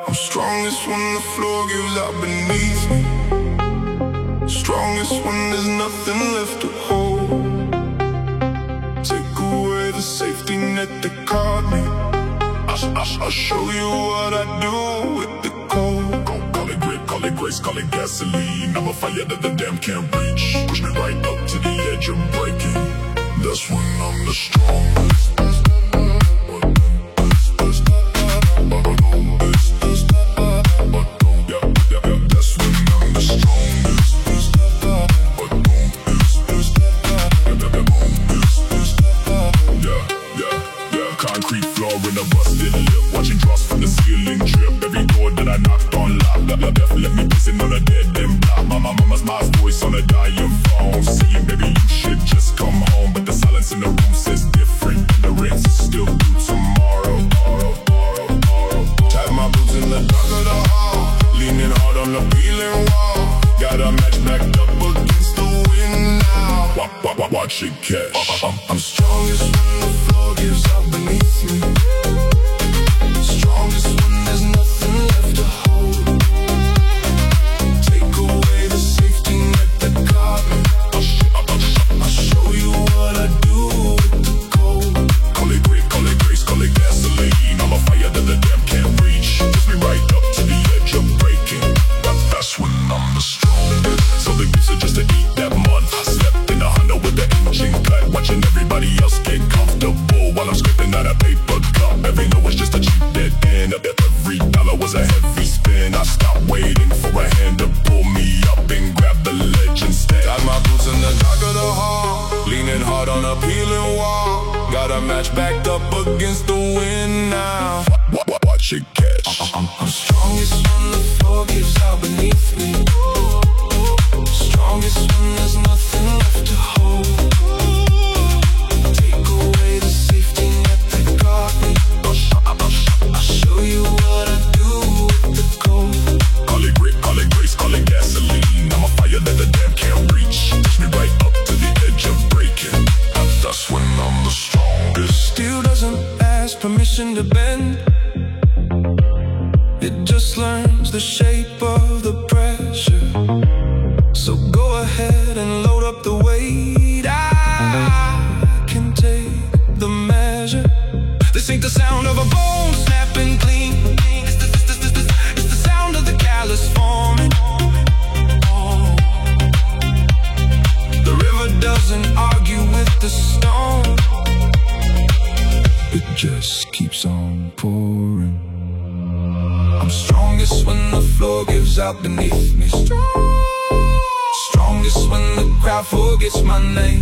I'm strongest when the floor gives out beneath me. Strongest when there's nothing left to hold. Take away the safety net that caught me. I'll show you what I do with the cold. Call it grit, call it grace, call it gasoline. I'm a fire that the dam can't reach. Push me right up to the edge of breaking. That's when I'm the strongest. Concrete floor in a busted lip, watching drops from the ceiling drip. Every door that I knocked on locked. Death left me pissing on a dead end block. My mama's voice on a dying phone, saying, baby, you should just come home. But the silence in the room says different, and the rent's still due tomorrow. Tied my boots in the dark of the hall, leaning hard on the peeling wall. Got a match backed up against the wind now. Watch it catch. I'm strongest when the floor gives out beneath me. Strongest when there's nothing left to hold. Take away the safety net that caught me. I'll show you what I do with the cold. Call it grit, call it grace, call it gasoline. I'm a fire that the dam can't reach. Push me right up to the edge of breaking. That's when I'm the strongest. So the gifts are just to eat that mud. I slept in a Honda with the engine cut, watching everybody else get comfortable while I'm scraping out a paper cup. Every no was just a cheap dead end. Every dollar was a heavy spin. I stopped waiting for a hand to pull me up and grab the ledge instead. Got my boots in the dark of the hall, leaning hard on a peeling wall. Got a match backed up against the wind now. Watch it catch. I'm strongest when the floor gives out beneath me. Strongest when there's nothing left to hold. Take away the safety net that caught me. I'll show you what I do with the cold. Call it grit, call it grace, call it gasoline. I'm a fire that the dam can't reach. Push me right up to the edge of breaking. That's when I'm the strongest. Steel doesn't ask permission to bend. It just learns the shape of the pressure. So go ahead and load up the weight. I can take the measure. This ain't the sound of a bone snapping clean. It's the sound of the callous forming. The river doesn't argue with the stone. It just keeps on pouring. I'm strongest when the floor gives out beneath me. Strongest when the crowd forgets my name.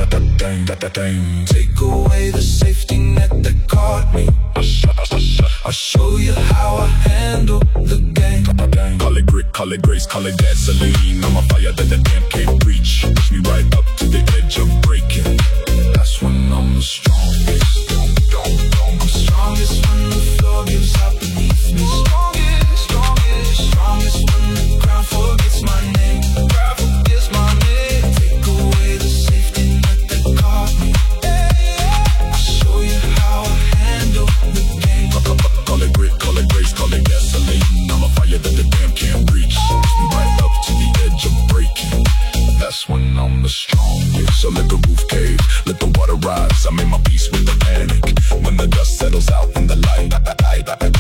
Take away the safety net that caught me. I'll show you how I handle the game. Call it grit, call it grace, call it gasoline. I'm a fire that the dam can't reach. Push me right up to the edge of breaking. That's when I'm the strongest. I'm strongest when the floor gives out beneath me. Strongest when the crowd forgets my name. Take away the safety net that caught me. I'll show you how I handle the game. Call it grit, call it grace, call it gasoline. I'm a fire that the dam can't reach. Push me right up to the edge of breaking. That's when I'm the strongest. So let the roof cave, let the water rise. I made my peace with the panic. When the dust settles out in the light,